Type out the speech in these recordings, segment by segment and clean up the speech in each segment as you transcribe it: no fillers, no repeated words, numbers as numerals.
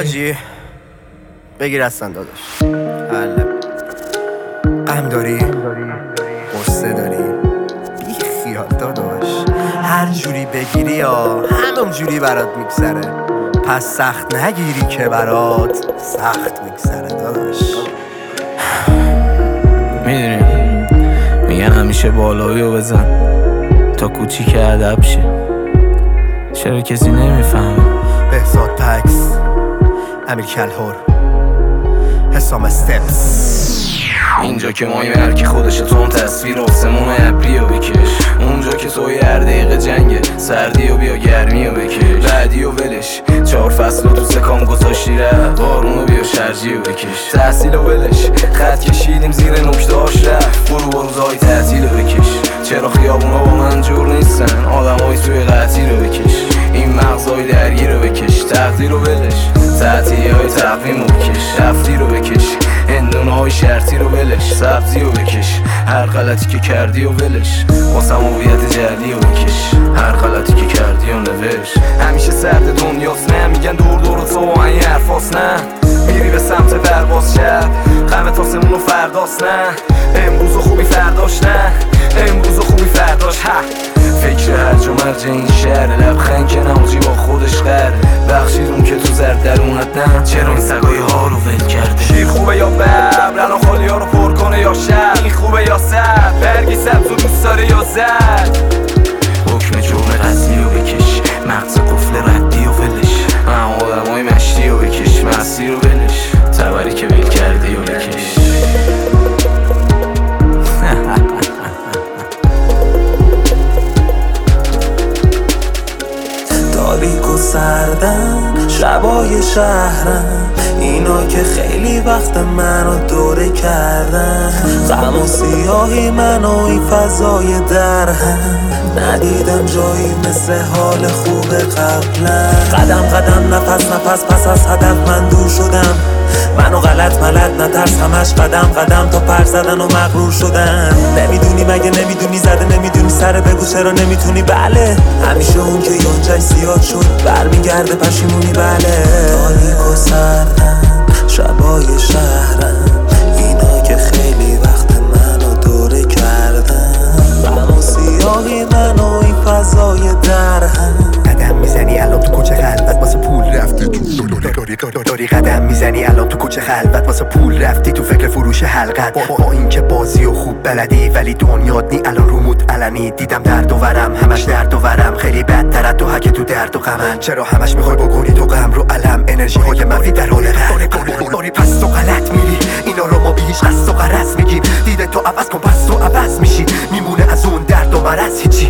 حاجی بگیر هستن داداش. حله غم داری قصه داری بی خیال داداش، هر جوری بگیری یا همون جوری برات میگذره، پس سخت نگیری که برات سخت میگذره داداش. میدونی میگن همیشه بالاییو بزن تا کوچیک ادب شه، چرا کسی نمیفهمه؟ بهزاد پکس، امیر کلهر، حسام استپس. اینجا که مایی هرکی خودشه، تو هم تصویر آسمون ابری رو بکش. اونجا که توی هر دقیقه جنگه، سردی و بیا گرمی رو بکش. بعدی و ولش 4 فصل تو سکام گذاشتی رفت، بارون رو بیا شرجی رو بکش. تحصیل و ولش خط کشیدیم زیر نکته هاش رفت، برو روزهای تعطیل رو بکش. چرا خیابونا با من جور نیستن، آدم های توی قطعی رو بکش. این مغزهای درگیر رو بکش، تقدیر رو ولش، تعطیلی های تقویم رو بکش. رفتی رو بکش، هندونه های شرطی رو ولش، سبزی رو بکش. هر غلطی که کردی و ولش، واسم هویت جدی رو بکش. هر غلطی که کردی و نوش. همیشه سرد دنیاست نه، میگن دور دور تو با این حرفاست نه. میری به سمت پرواز شب، غم تاسمون و فرداست نه. امروز و خوبی فرداش نه، امروز و خوبی فرداش. فکر هرج و مرج این شهر، لبخند که نموجی با خودش قره. بخشید اون که تو زرد درونت نه، چرا این سگای ها رو ول کرده؟ شیر خوبه یا ببر، الان خالی ها رو پر کنه یا شب؟ این خوبه یا سب، برگی سبز و دوست داره یا زد؟ حکم جرم قصدی رو بکش، مغز قفل ردی و ولش. آدم های مشتی رو بکش، مستی رو ولش. تبری که ول کردی و بکش. تاریک و سردن شبای شهرن، اینا که خیلی وقت منو دوره کردن. غم و سیاهی منو این فضای درهم، ندیدم جایی مثل حال خوب قبلا. قدم قدم نفس نفس پس از هدف من دور شدم. منو غلط ملت نترس، همش قدم قدم تا پر زدن و مغرور شدن. نمیدونی مگه نمیدونی، زده نمیدونی سر بگو چرا نمیتونی. بله همیشه اون که یونجش زیاد شد برمیگرده پشیمونی. بله تاریک و سردن شبای شهرن، اینا که خیلی وقت منو دوره کردن. غم و سیاهی منو این فضای درهم. قدم میزنی الان تو کوچه خلوت واسه پول رفتی تو داری قدم میزنی الان تو کوچه خلوت واسه پول رفتی تو فکر فروش حلقت. با این که بازی و خوب بلدی ولی دنیات نی الان رومود علنی. دیدم درد و ورم همش درد و ورم، خیلی بدتر از تو هک تو درد و غمن. چرا همش میخوای بکنی تو غم رو علم؟ انرژی های منفی در حال داری پس تو غلط میری، اینا رو ما بیش قصد و غرض میگیم. دیده تو عوض کن پس تو عوض میشی، میمونه از اون درد و مرض هیچی.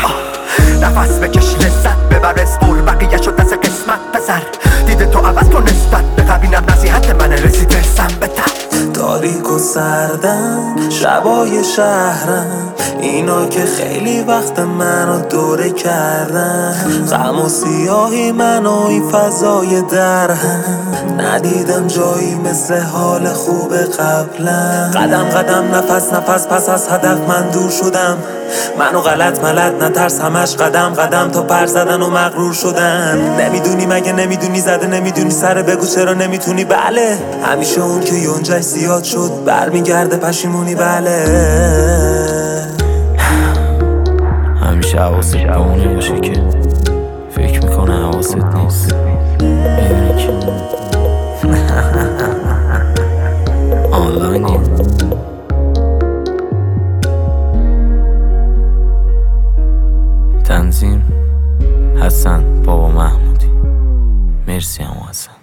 نفس بکش لذت ببر، اسپور بقیه شد دست قسمت بذر. دیده تو عوض کن نسبت به قبینم، نصیحت من رسید رسم به تاریک و سردن شبای شهرن، اینا که خیلی وقت منو دوره کردن. غم و سیاهی منو این فضای درهم، ندیدم جایی مثل حال خوب قبلا. قدم قدم نفس نفس پس از هدف من دور شدم. منو غلط ملت نترس، همش قدم قدم تا پر زدن و مغرور شدن. نمیدونی مگه نمیدونی، زده نمیدونی سر بگو چرا نمیتونی. بله همیشه اون که یونجش زیاد شد برمیگرده پشیمونی. بله همیشه حواست به اونه باشه که فکر میکنه حواست نیست. میدونی که آنلاینی. تنظیم حسن بابا محمودی. مرسی هم حسن.